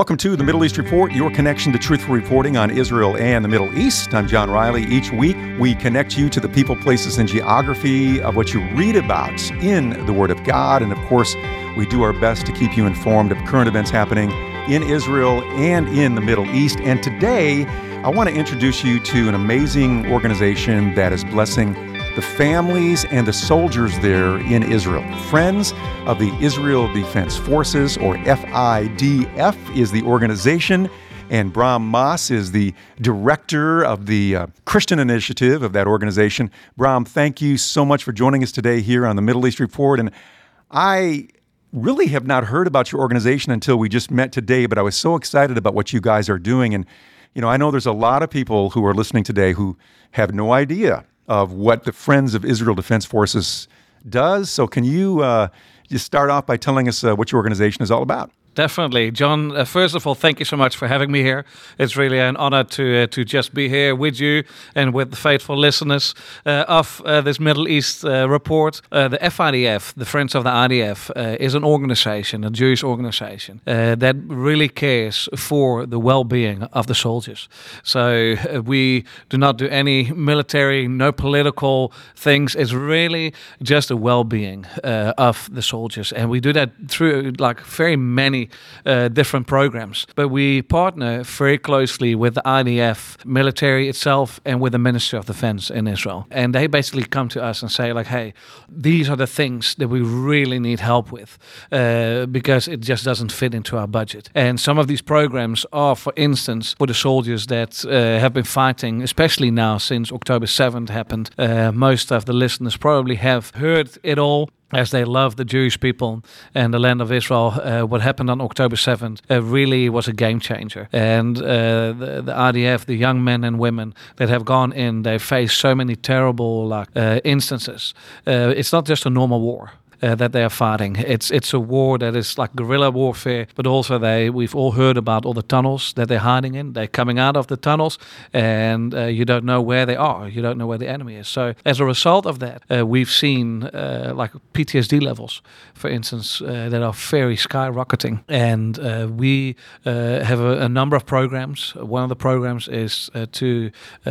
Welcome to the Middle East Report, your connection to truthful reporting on Israel and the Middle East. I'm John Riley. Each week, we connect you to the people, places, and geography of what you read about in the Word of God. And of course, we do our best to keep you informed of current events happening in Israel and in the Middle East. And today, I want to introduce you to an amazing organization that is blessing the families and the soldiers there in Israel. Friends of the Israel Defense Forces, or FIDF, is the organization, and Bram Maas is the director of the Christian initiative of that organization. Bram, thank you so much for joining us today here on the Middle East Report. And I really have not heard about your organization until we just met today, but I was so excited about what you guys are doing. And, you know, I know there's a lot of people who are listening today who have no idea of what the Friends of Israel Defense Forces does. So can you just start off by telling us what your organization is all about? Definitely. John, first of all, thank you so much for having me here. It's really an honor to just be here with you and with the faithful listeners of this Middle East report. The FIDF, the Friends of the IDF, is an organization, a Jewish organization, that really cares for the well-being of the soldiers. So we do not do any military, no political things. It's really just the well-being of the soldiers. And we do that through very many different programs. But we partner very closely with the IDF military itself and with the Ministry of Defense in Israel. And they basically come to us and say, hey, these are the things that we really need help with because it just doesn't fit into our budget. And some of these programs are, for instance, for the soldiers that have been fighting, especially now since October 7th happened. Most of the listeners probably have heard it all, as they love the Jewish people and the land of Israel. What happened on October 7th really was a game changer. And the IDF, the young men and women that have gone in, they faced so many terrible instances. It's not just a normal war that they are fighting. It's a war that is like guerrilla warfare, but also we've all heard about all the tunnels that they're hiding in. They're coming out of the tunnels, and you don't know where they are. You don't know where the enemy is. So as a result of that, we've seen PTSD levels, for instance, that are very skyrocketing. And we have a number of programs. One of the programs is to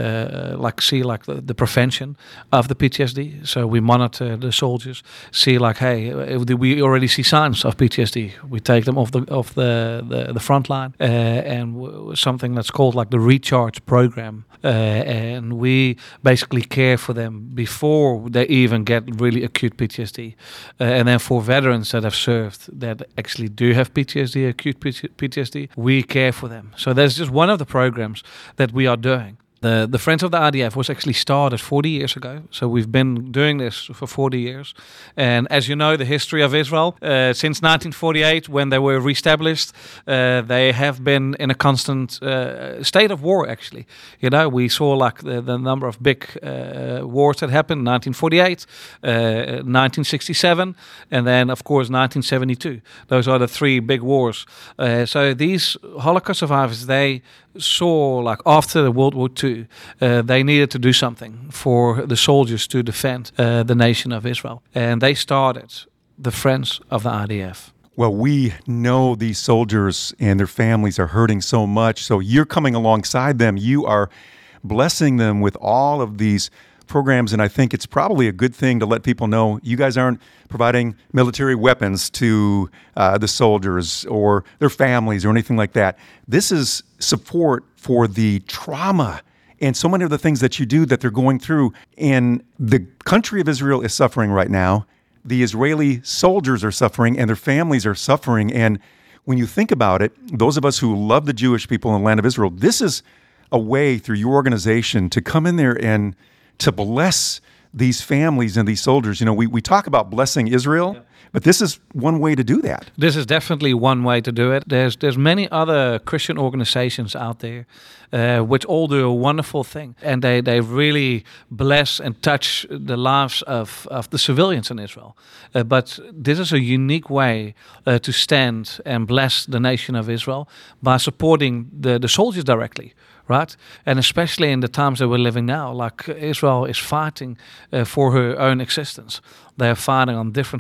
see the prevention of the PTSD. So we monitor the soldiers, see hey, we already see signs of PTSD. We take them off the front line and something that's called the recharge program. And we basically care for them before they even get really acute PTSD. And then for veterans that have served that actually do have PTSD, acute PTSD, we care for them. So that's just one of the programs that we are doing. The Friends of the IDF was actually started 40 years ago. So we've been doing this for 40 years. And as you know, the history of Israel, since 1948, when they were reestablished, they have been in a constant state of war, actually. You know, we saw the number of big wars that happened, 1948, 1967, and then, of course, 1972. Those are the three big wars. So these Holocaust survivors, they saw after World War II, they needed to do something for the soldiers to defend the nation of Israel. And they started the Friends of the IDF. Well, we know these soldiers and their families are hurting so much. So you're coming alongside them. You are blessing them with all of these programs, and I think it's probably a good thing to let people know you guys aren't providing military weapons to the soldiers or their families or anything like that. This is support for the trauma and so many of the things that you do that they're going through. And the country of Israel is suffering right now. The Israeli soldiers are suffering and their families are suffering. And when you think about it, those of us who love the Jewish people in the land of Israel, this is a way through your organization to come in there and to bless these families and these soldiers. You know, we talk about blessing Israel, but this is one way to do that. This is definitely one way to do it. There's many other Christian organizations out there which all do a wonderful thing. And they really bless and touch the lives of the civilians in Israel. But this is a unique way to stand and bless the nation of Israel by supporting the soldiers directly. Right? And especially in the times that we're living now, like Israel is fighting for her own existence. They're fighting on different fronts,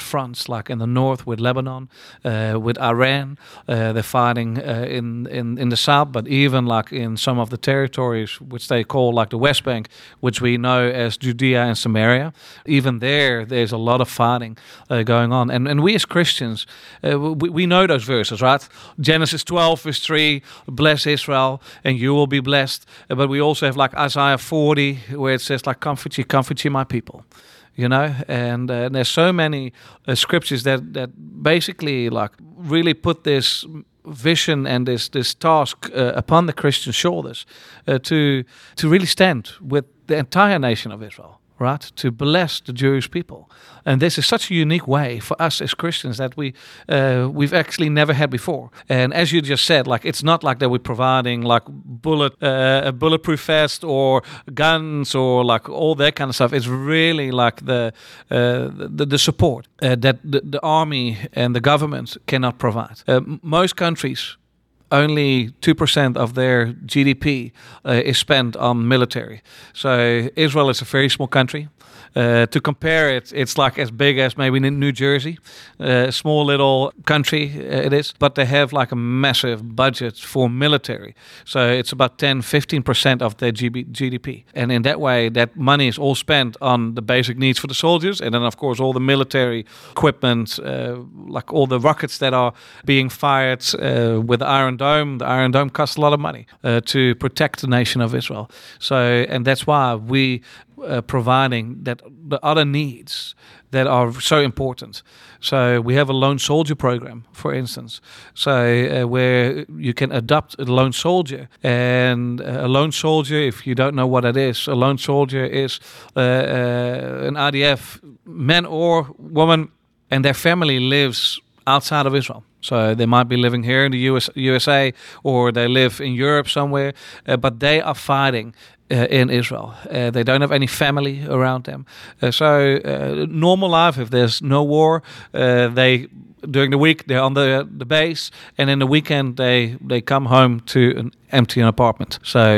like in the north with Lebanon, with Iran. They're fighting in the south, but even like in some of the territories which they call like the West Bank, which we know as Judea and Samaria. Even there's a lot of fighting going on. And we as Christians, we know those verses, right? Genesis 12 verse 3, bless Israel and you will be blessed. But we also have like Isaiah 40 where it says like, comfort ye my people. You know, and there's so many scriptures that basically like really put this vision and this task upon the Christian shoulders to really stand with the entire nation of Israel, right? To bless the Jewish people. And this is such a unique way for us as Christians that we've actually never had before. And as you just said, like it's not like that we're providing like a bulletproof vest or guns or like all that kind of stuff. It's really like the support that the army and the government cannot provide. Most countries, only 2% of their GDP is spent on military. So Israel is a very small country. To compare it, it's like as big as maybe New Jersey, a small little country it is, but they have like a massive budget for military. So it's about 10-15% of their GDP. And in that way, that money is all spent on the basic needs for the soldiers. And then, of course, all the military equipment, like all the rockets that are being fired with the Iron Dome. The Iron Dome costs a lot of money to protect the nation of Israel. So, and that's why we providing that the other needs that are so important. So we have a lone soldier program, for instance. So where you can adopt a lone soldier. And a lone soldier, if you don't know what it is, a lone soldier is an IDF man or woman, and their family lives outside of Israel. So they might be living here in the USA, or they live in Europe somewhere, but they are fighting in Israel. They don't have any family around them. Normal life, if there's no war, during the week they're on the base, and in the weekend they come home to an empty apartment.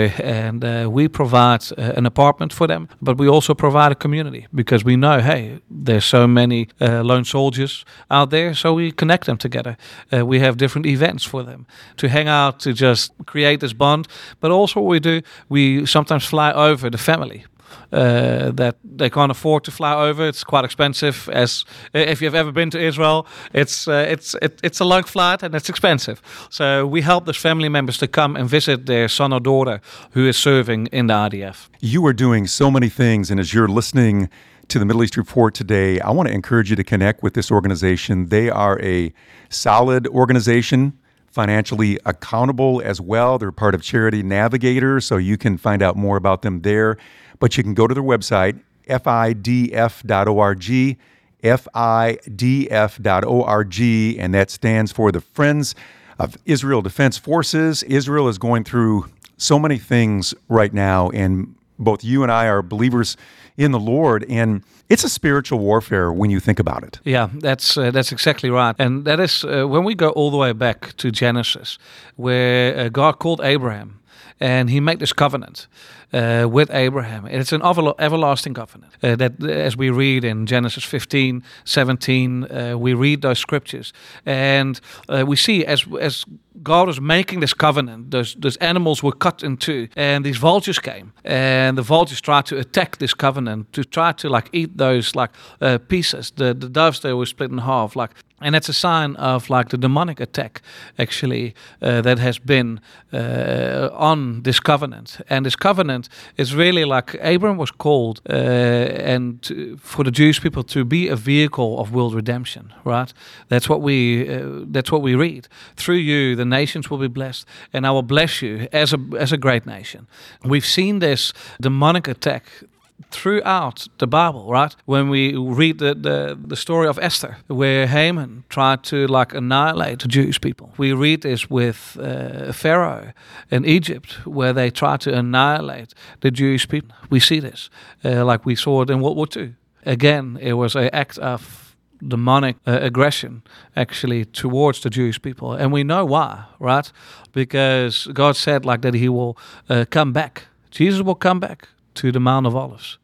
We provide an apartment for them, but we also provide a community because we know, hey, there's so many lone soldiers out there, so we connect them together. We have different events for them to hang out, to just create this bond. But also what we do, we sometimes fly over the family. That they can't afford to fly over. It's quite expensive. As if you've ever been to Israel, it's a long flight and it's expensive. So we help those family members to come and visit their son or daughter who is serving in the IDF. You are doing so many things, and as you're listening to the Middle East Report today, I want to encourage you to connect with this organization. They are a solid organization, financially accountable as well. They're part of Charity Navigator, so you can find out more about them there. But you can go to their website, fidf.org, fidf.org, and that stands for the Friends of Israel Defense Forces. Israel is going through so many things right now, and both you and I are believers in the Lord, and it's a spiritual warfare when you think about it. Yeah, that's exactly right. And that is when we go all the way back to Genesis, where God called Abraham, and he made this covenant with Abraham. And it's an everlasting covenant that, as we read in Genesis 15, 17, we read those scriptures. And we see as God was making this covenant, those animals were cut in two, and these vultures came. And the vultures tried to attack this covenant, to try to like eat those like pieces. The doves, they were split in half. And that's a sign of like the demonic attack, actually, that has been on this covenant. And this covenant is really like Abraham was called for the Jewish people to be a vehicle of world redemption, right? That's what we read. Through you, the nations will be blessed, and I will bless you as a great nation. We've seen this demonic attack throughout the Bible, right? When we read the story of Esther, where Haman tried to like annihilate the Jewish people. We read this with Pharaoh in Egypt, where they tried to annihilate the Jewish people. We see this, like we saw it in World War II. Again, it was an act of demonic aggression, actually, towards the Jewish people. And we know why, right? Because God said like that he will come back. Jesus will come back to the Mount of Olives.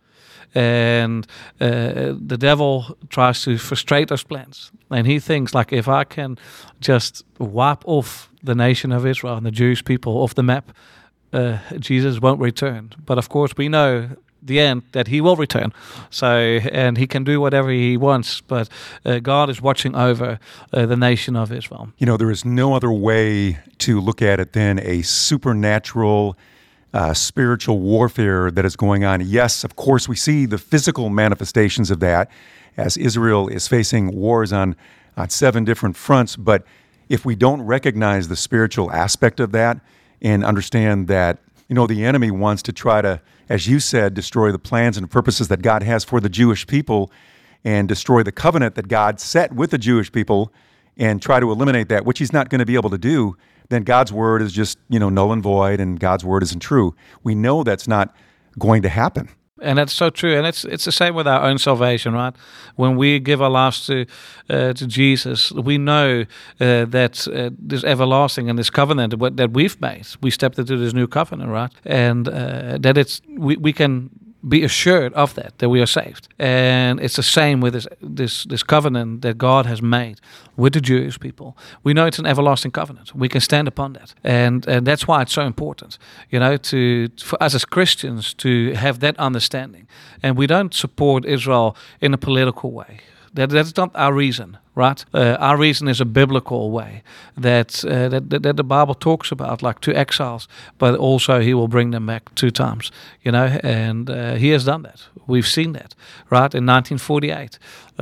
and the devil tries to frustrate those plans. And he thinks, like, if I can just wipe off the nation of Israel and the Jewish people off the map, Jesus won't return. But of course, we know the end that he will return. So, and he can do whatever he wants. But God is watching over the nation of Israel. You know, there is no other way to look at it than a supernatural spiritual warfare that is going on. Yes, of course, we see the physical manifestations of that as Israel is facing wars on 7 different fronts. But if we don't recognize the spiritual aspect of that and understand that, you know, the enemy wants to try to, as you said, destroy the plans and purposes that God has for the Jewish people and destroy the covenant that God set with the Jewish people and try to eliminate that, which he's not going to be able to do, then God's word is just, you know, null and void, and God's word isn't true. We know that's not going to happen. And that's so true, and it's the same with our own salvation, right? When we give our lives to Jesus, we know that this everlasting and this covenant that we've made, we stepped into this new covenant, right? And that we can be assured of that we are saved. And it's the same with this covenant that God has made with the Jewish people. We know it's an everlasting covenant. We can stand upon that. And that's why it's so important, you know, for us as Christians to have that understanding. And we don't support Israel in a political way. That's not our reason, right? Our reason is a biblical way that the Bible talks about, like 2 exiles, but also he will bring them back 2 times, you know, and he has done that. We've seen that, right? In 1948,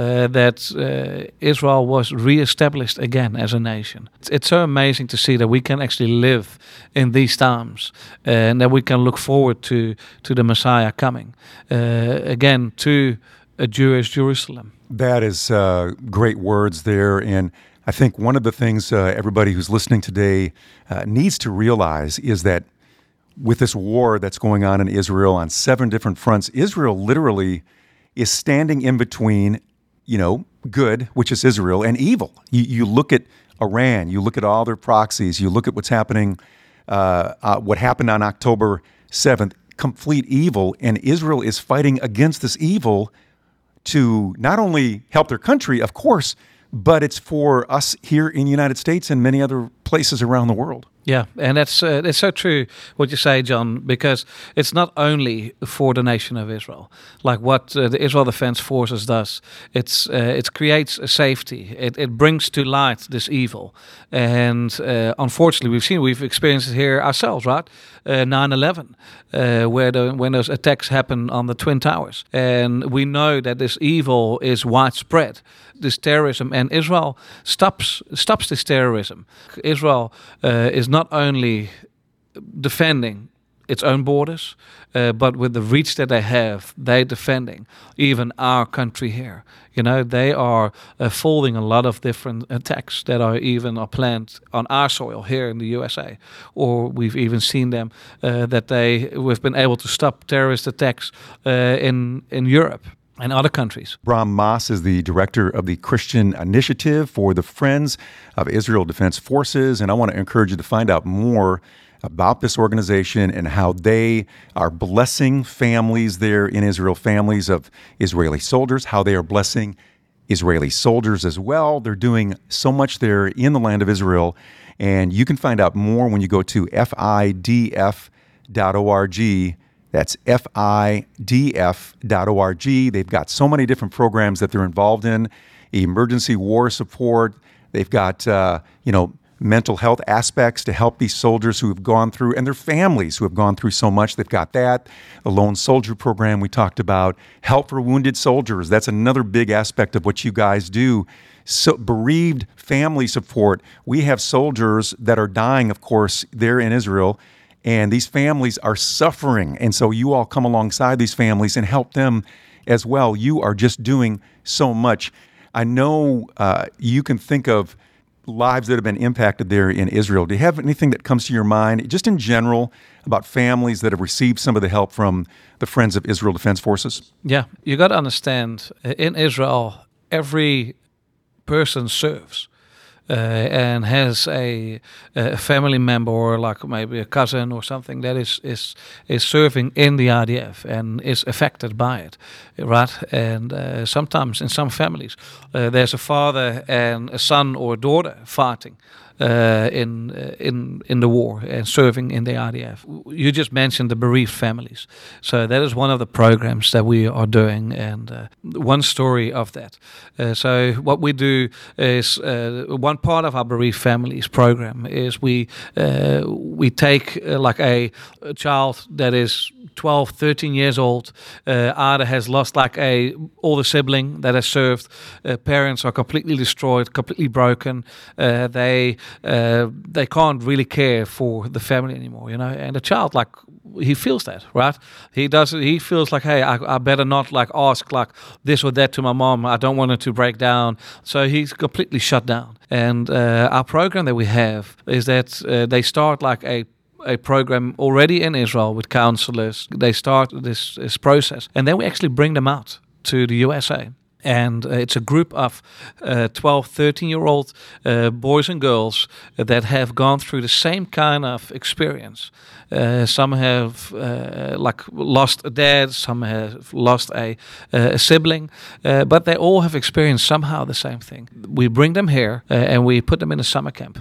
that Israel was reestablished again as a nation. It's so amazing to see that we can actually live in these times and that we can look forward to the Messiah coming again to a Jewish Jerusalem. That is great words there. And I think one of the things everybody who's listening today needs to realize is that with this war that's going on in Israel on 7 different fronts, Israel literally is standing in between, you know, good, which is Israel, and evil. You look at Iran, you look at all their proxies, you look at what's happening, what happened on October 7th, complete evil, and Israel is fighting against this evil to not only help their country, of course, but it's for us here in the United States and many other places around the world. Yeah, and it's so true what you say, John, because it's not only for the nation of Israel, like what the Israel Defense Forces does. It creates a safety. It brings to light this evil, and unfortunately, we've experienced it here ourselves, right? 9/11, when those attacks happened on the Twin Towers, and we know that this evil is widespread, this terrorism, and Israel stops this terrorism. Israel is not only defending its own borders, but with the reach that they're defending even our country here. You know, they are folding a lot of different attacks that are planned on our soil here in the USA, or we've even seen them we've been able to stop terrorist attacks in Europe and other countries. Bram Maas is the director of the Christian Initiative for the Friends of Israel Defense Forces, and I want to encourage you to find out more about this organization and how they are blessing families there in Israel, families of Israeli soldiers, how they are blessing Israeli soldiers as well. They're doing so much there in the land of Israel, and you can find out more when you go to fidf.org. That's fidf.org. They've got so many different programs that they're involved in, emergency war support. They've got, mental health aspects to help these soldiers who have gone through, and their families who have gone through so much. They've got that. The Lone Soldier Program we talked about. Help for wounded soldiers. That's another big aspect of what you guys do. So bereaved family support. We have soldiers that are dying, of course, there in Israel, and these families are suffering. And so you all come alongside these families and help them as well. You are just doing so much. I know you can think of lives that have been impacted there in Israel. Do you have anything that comes to your mind, just in general, about families that have received some of the help from the Friends of Israel Defense Forces? Yeah, you got to understand, in Israel, every person serves. and has a family member or like maybe a cousin or something that is serving in the IDF and is affected by it, right? And sometimes in some families, there's a father and a son or a daughter fighting in the war and serving in the IDF. You just mentioned the bereaved families, so that is one of the programs that we are doing, and one story of that. So what we do is one part of our bereaved families program is we take like a child that is 12, 13 years old, either has lost like a older sibling that has served, parents are completely destroyed, completely broken, they can't really care for the family anymore, you know, and the child, like, he feels that, right? He feels like, hey, I better not like ask like this or that to my mom. I don't want her to break down. So he's completely shut down. And our program that we have is that they start like a program already in Israel with counselors. They start this process, and then we actually bring them out to the USA. And it's a group of 12, 13-year-old boys and girls that have gone through the same kind of experience. Some have like lost a dad, some have lost a sibling, but they all have experienced somehow the same thing. We bring them here and we put them in a summer camp.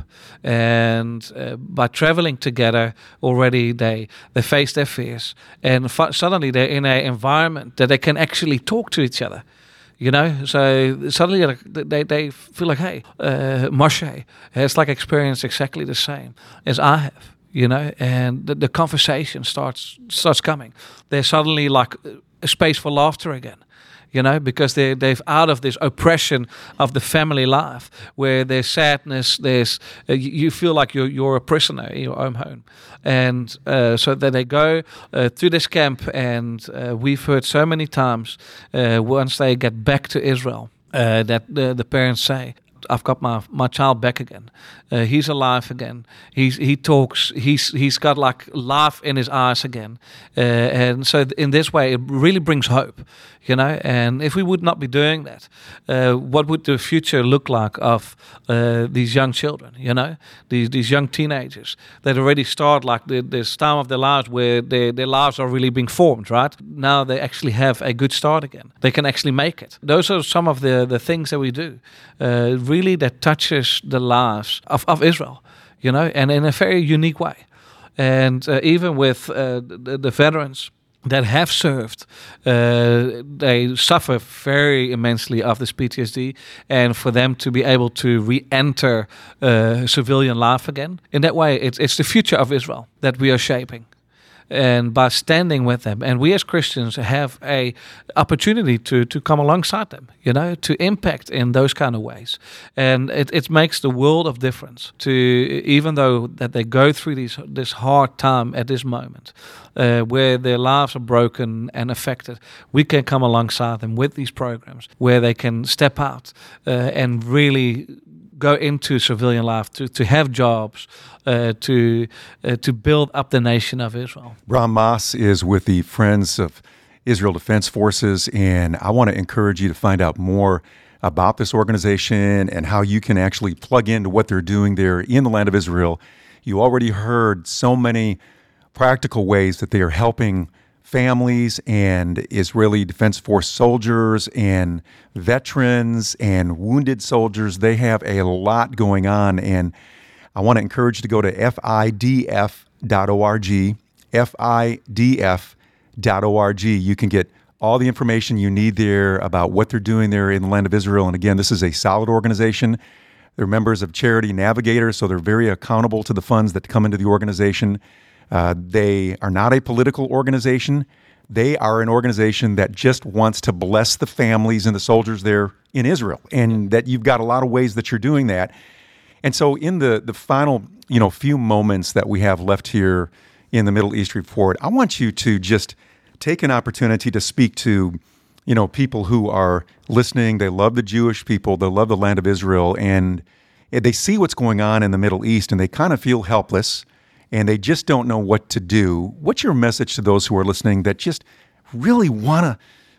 And by traveling together already, they face their fears. And suddenly they're in an environment that they can actually talk to each other. You know, so suddenly like, they feel like, hey, Moshe has like experienced exactly the same as I have, you know, and the conversation starts coming. There's suddenly like a space for laughter again, you know, because they've out of this oppression of the family life where there's sadness, there's you feel like you're a prisoner in your own home. And so then they go to this camp, and we've heard so many times once they get back to Israel that the parents say, I've got my child back again. He's alive again. He talks. He's got like laugh in his eyes again. And so in this way, it really brings hope, you know. And if we would not be doing that, what would the future look like of these young children? You know, these young teenagers that already start like this time of their lives where their lives are really being formed. Right now, they actually have a good start again. They can actually make it. Those are some of the things that we do. Really, that touches the lives of Israel, you know, and in a very unique way. And even with the veterans that have served, they suffer very immensely of this PTSD, and for them to be able to re-enter civilian life again, in that way, it's the future of Israel that we are shaping. And by standing with them, and we as Christians have a opportunity to come alongside them, you know, to impact in those kind of ways. And it makes the world of difference to, even though that they go through this hard time at this moment, where their lives are broken and affected, we can come alongside them with these programs where they can step out and really go into civilian life, to have jobs, to build up the nation of Israel. Bram Maas is with the Friends of Israel Defense Forces, and I want to encourage you to find out more about this organization and how you can actually plug into what they're doing there in the land of Israel. You already heard so many practical ways that they are helping families and Israeli Defense Force soldiers and veterans and wounded soldiers. They have a lot going on, and I want to encourage you to go to fidf.org, fidf.org. You can get all the information you need there about what they're doing there in the land of Israel. And again, this is a solid organization. They're members of Charity Navigator, so they're very accountable to the funds that come into the organization. They are not a political organization. They are an organization that just wants to bless the families and the soldiers there in Israel, and that you've got a lot of ways that you're doing that. And so in the final, few moments that we have left here in the Middle East Report, I want you to just take an opportunity to speak to, people who are listening. They love the Jewish people. They love the land of Israel, and they see what's going on in the Middle East, and they kind of feel helpless, and they just don't know what to do. What's your message to those who are listening that just really want to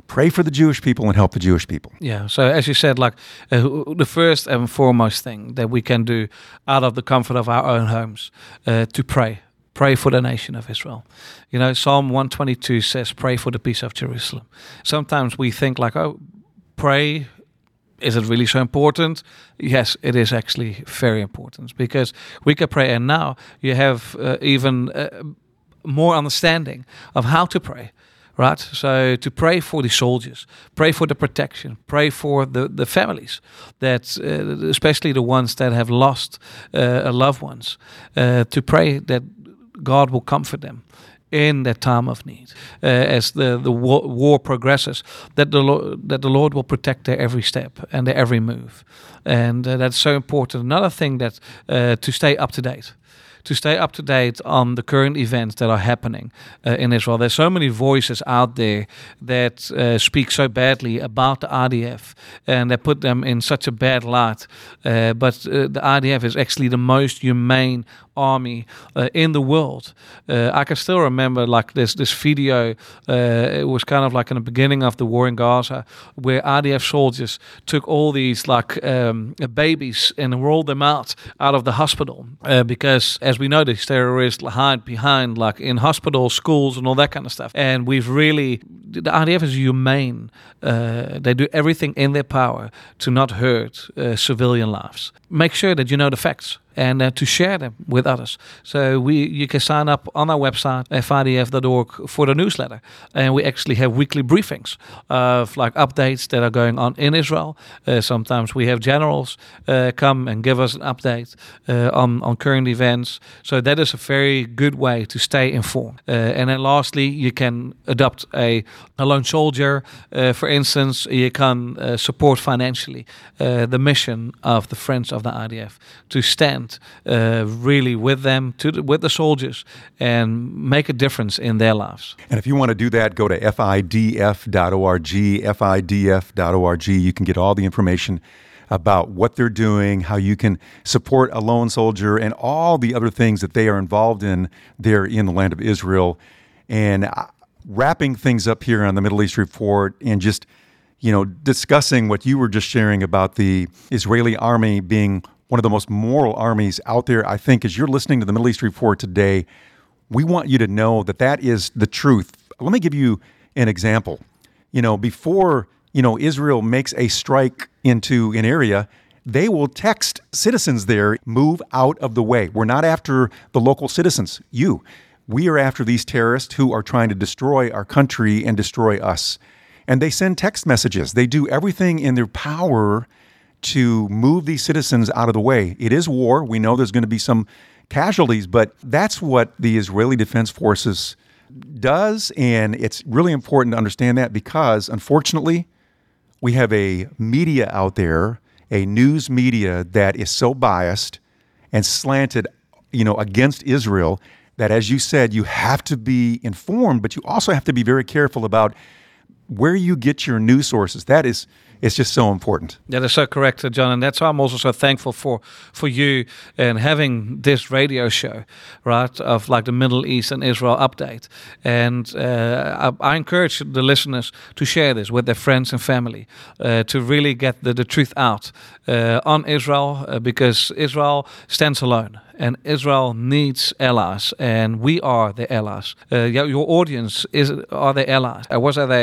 pray for the Jewish people and help the Jewish people. Yeah, so as you said, like the first and foremost thing that we can do out of the comfort of our own homes, to pray. Pray for the nation of Israel. You know, Psalm 122 says, pray for the peace of Jerusalem. Sometimes we think like, oh, pray, is it really so important? Yes, it is actually very important, because we can pray, and now you have even more understanding of how to pray. Right, so to pray for the soldiers, pray for the protection, pray for the families, that especially the ones that have lost loved ones, to pray that God will comfort them in that time of need, as the war progresses, that the Lord will protect their every step and their every move, and that's so important. Another thing that to stay up to date. To stay up to date on the current events that are happening in Israel. There's so many voices out there that speak so badly about the IDF, and they put them in such a bad light. But the IDF is actually the most humane army in the world. I can still remember like this video. It was kind of like in the beginning of the war in Gaza, where IDF soldiers took all these like babies and rolled them out of the hospital, because as we know, these terrorists hide behind like in hospitals, schools, and all that kind of stuff. And the IDF is humane. They do everything in their power to not hurt civilian lives. Make sure that you know the facts, and to share them with others. So you can sign up on our website, fidf.org, for the newsletter. And we actually have weekly briefings of like updates that are going on in Israel. Sometimes we have generals come and give us an update on current events. So that is a very good way to stay informed. And then lastly, you can adopt a lone soldier. For instance, you can support financially the mission of the Friends of the IDF to stand really with them, with the soldiers, and make a difference in their lives. And if you want to do that, go to fidf.org, fidf.org. You can get all the information about what they're doing, how you can support a lone soldier, and all the other things that they are involved in there in the land of Israel. And wrapping things up here on the Middle East Report, and just, discussing what you were just sharing about the Israeli army being one of the most moral armies out there. I think as you're listening to the Middle East Report today, we want you to know that that is the truth. Let me give you an example. Before, Israel makes a strike into an area, they will text citizens there, move out of the way. We're not after the local citizens, you. We are after these terrorists who are trying to destroy our country and destroy us. And they send text messages. They do everything in their power to move these citizens out of the way. It is war. We know there's going to be some casualties, but that's what the Israeli Defense Forces does, and it's really important to understand that, because unfortunately, we have a media out there, a news media that is so biased and slanted, against Israel, that, as you said, you have to be informed, but you also have to be very careful about where you get your news sources. It's just so important. That is so correct, John, and that's why I'm also so thankful for you and having this radio show, right, of like the Middle East and Israel update. And I encourage the listeners to share this with their friends and family, to really get the truth out on Israel, because Israel stands alone. And Israel needs allies, and we are the allies. Your audience are the allies. I was at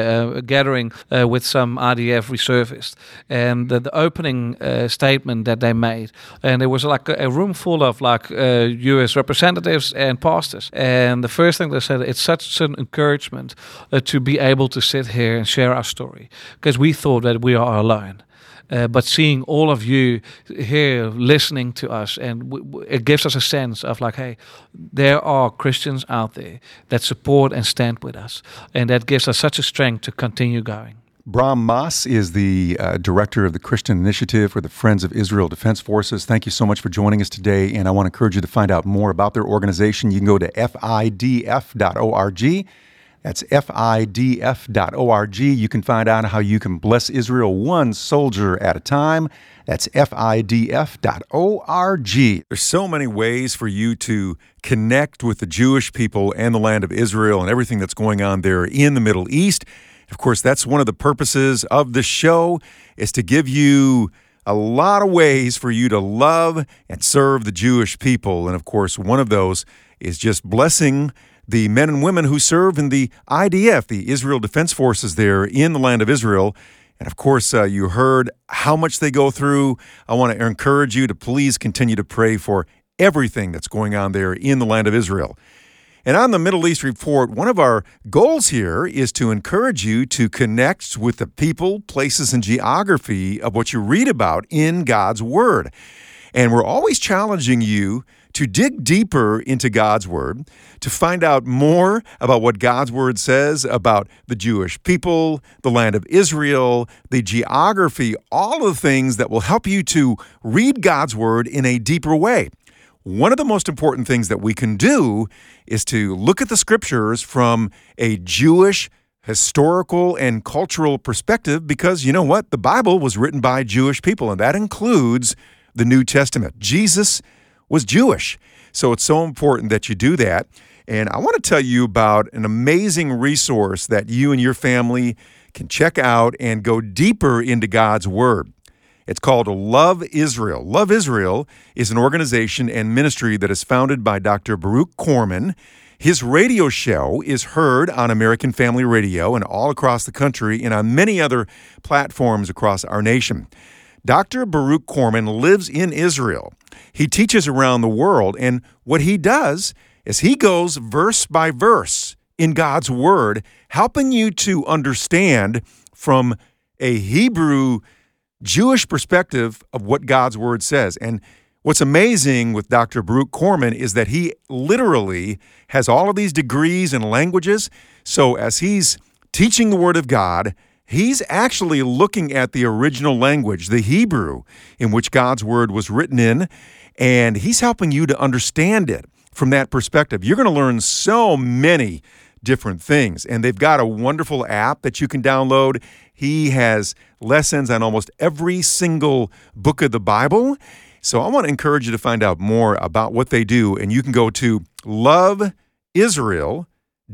a gathering with some IDF reservists, and the opening statement that they made, and there was like a room full of like U.S. representatives and pastors. And the first thing they said, it's such an encouragement to be able to sit here and share our story, because we thought that we are alone. But seeing all of you here listening to us, and it gives us a sense of like, hey, there are Christians out there that support and stand with us. And that gives us such a strength to continue going. Bram Maas is the director of the Christian Initiative for the Friends of Israel Defense Forces. Thank you so much for joining us today. And I want to encourage you to find out more about their organization. You can go to fidf.org. That's fidf.org. You can find out how you can bless Israel one soldier at a time. That's fidf.org. There's so many ways for you to connect with the Jewish people and the land of Israel and everything that's going on there in the Middle East. Of course, that's one of the purposes of the show, is to give you a lot of ways for you to love and serve the Jewish people. And of course, one of those is just blessing the men and women who serve in the IDF, the Israel Defense Forces there in the land of Israel. And of course, you heard how much they go through. I want to encourage you to please continue to pray for everything that's going on there in the land of Israel. And on the Middle East Report, one of our goals here is to encourage you to connect with the people, places, and geography of what you read about in God's Word. And we're always challenging you to dig deeper into God's Word, to find out more about what God's Word says about the Jewish people, the land of Israel, the geography, all of the things that will help you to read God's Word in a deeper way. One of the most important things that we can do is to look at the Scriptures from a Jewish historical and cultural perspective, because you know what? The Bible was written by Jewish people, and that includes the New Testament. Jesus was Jewish. So it's so important that you do that. And I want to tell you about an amazing resource that you and your family can check out and go deeper into God's Word. It's called Love Israel. Love Israel is an organization and ministry that is founded by Dr. Baruch Corman. His radio show is heard on American Family Radio and all across the country and on many other platforms across our nation. Dr. Baruch Corman lives in Israel. He teaches around the world, and what he does is he goes verse by verse in God's Word, helping you to understand from a Hebrew Jewish perspective of what God's Word says. And what's amazing with Dr. Baruch Corman is that he literally has all of these degrees in languages. So as he's teaching the Word of God, he's actually looking at the original language, the Hebrew, in which God's Word was written in, and he's helping you to understand it from that perspective. You're going to learn so many different things, and they've got a wonderful app that you can download. He has lessons on almost every single book of the Bible. So I want to encourage you to find out more about what they do, and you can go to loveisrael.org.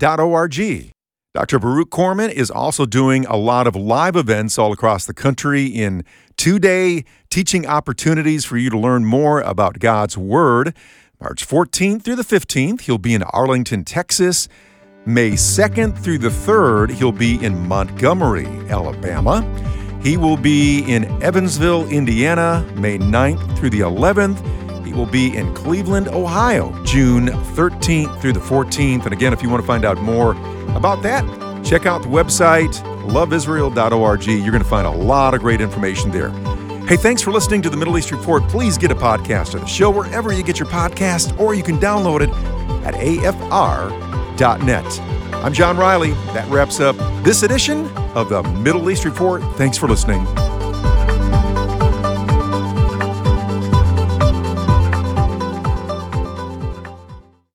Dr. Baruch Corman is also doing a lot of live events all across the country in 2-day teaching opportunities for you to learn more about God's Word. March 14th through the 15th, he'll be in Arlington, Texas. May 2nd through the 3rd, he'll be in Montgomery, Alabama. He will be in Evansville, Indiana, May 9th through the 11th. He will be in Cleveland, Ohio, June 13th through the 14th. And again, if you want to find out more about that, check out the website, loveisrael.org. You're going to find a lot of great information there. Hey, thanks for listening to the Middle East Report. Please get a podcast of the show wherever you get your podcast, or you can download it at afr.net. I'm John Riley. That wraps up this edition of the Middle East Report. Thanks for listening.